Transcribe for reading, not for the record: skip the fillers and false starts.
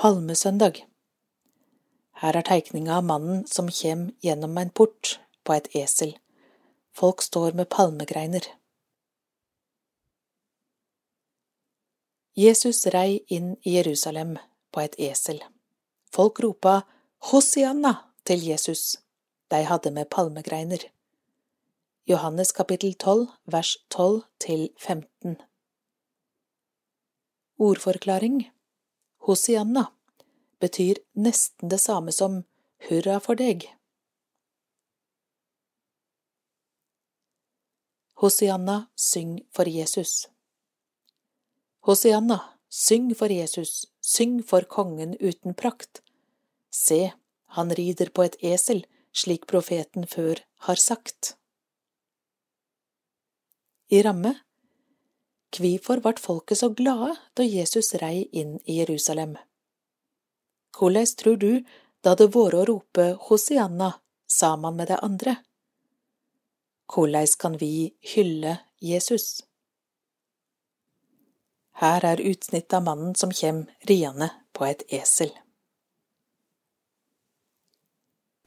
Palmesøndag. Her er teikninga av mannen som kjem gjennom en port på et esel. Folk står med palmegreiner. Jesus rei inn i Jerusalem på et esel. Folk ropa Hosianna til Jesus. De hadde med palmegreiner. Johannes kapittel 12, vers 12-15. Ordforklaring. Hosianna betyr nesten det samme som hurra for deg. Hosianna, syng for Jesus. Hosianna, syng for Jesus, syng for kongen uten prakt. Se, han rider på et esel, slik profeten før har sagt. I ramme. Hvorfor vart folket så glade da Jesus rei inn i Jerusalem? Hvordan tror du da det våre å rope Hosianna sammen med de andre? Hvordan kan vi hylle Jesus? Her er utsnitt av mannen som kjem riende på et esel.